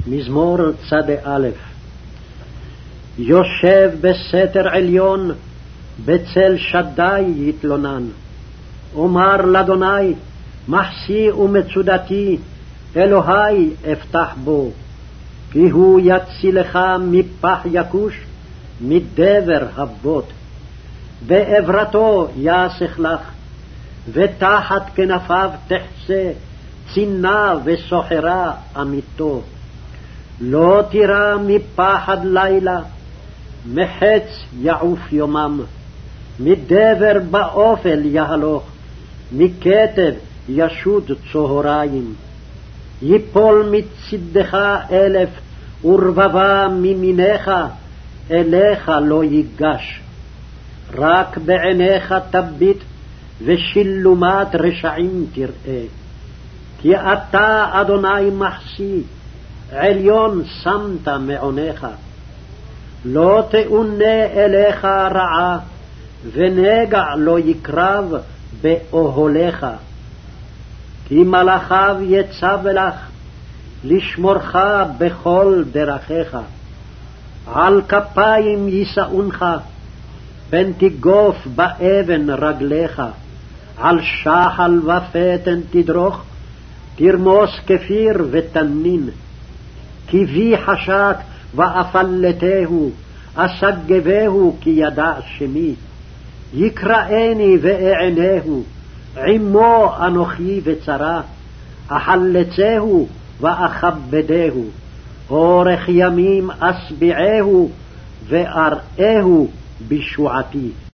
מזמור צ"א. יושב בסתר עליון, בצל שדי יתלונן. אומר לאדוני, מחסי ומצודתי, אלוהי אפתח בו. כי הוא יצילך מפח יקוש, מדבר הבוט. בעברתו יסך לך, ותחת כנפיו תחסה, צינה וסוחרה אמיתו. לא תירא מפחד לילה, מחץ יעוף יומם. מדבר באופל יהלוך, מכתב ישוד צהריים. יפול מצדך 1000 ורבבה מימיניך, אליך לא ייגש. רק בעיניך תביט, ושילומת רשעים תראה. כי אתה אדוני מחסי, עליון שמת מעונך. לא תאונה אליך רעה, ונגע לא יקרב באוהליך. כי מלאכיו יצב לך, לשמורך בכל דרכיך. על כפיים יישאונך, פן תגוף באבן רגליך. על שחל ופתן תדרוך, תרמוס כפיר ותנין. כי בי חשק ואפלתהו, אסגבהו כי ידע שמי. יקראני ואענהו, עמו אנוכי וצרה. אחלצהו ואכבדהו, אורך ימים אשביעהו, ואראהו בשועתי.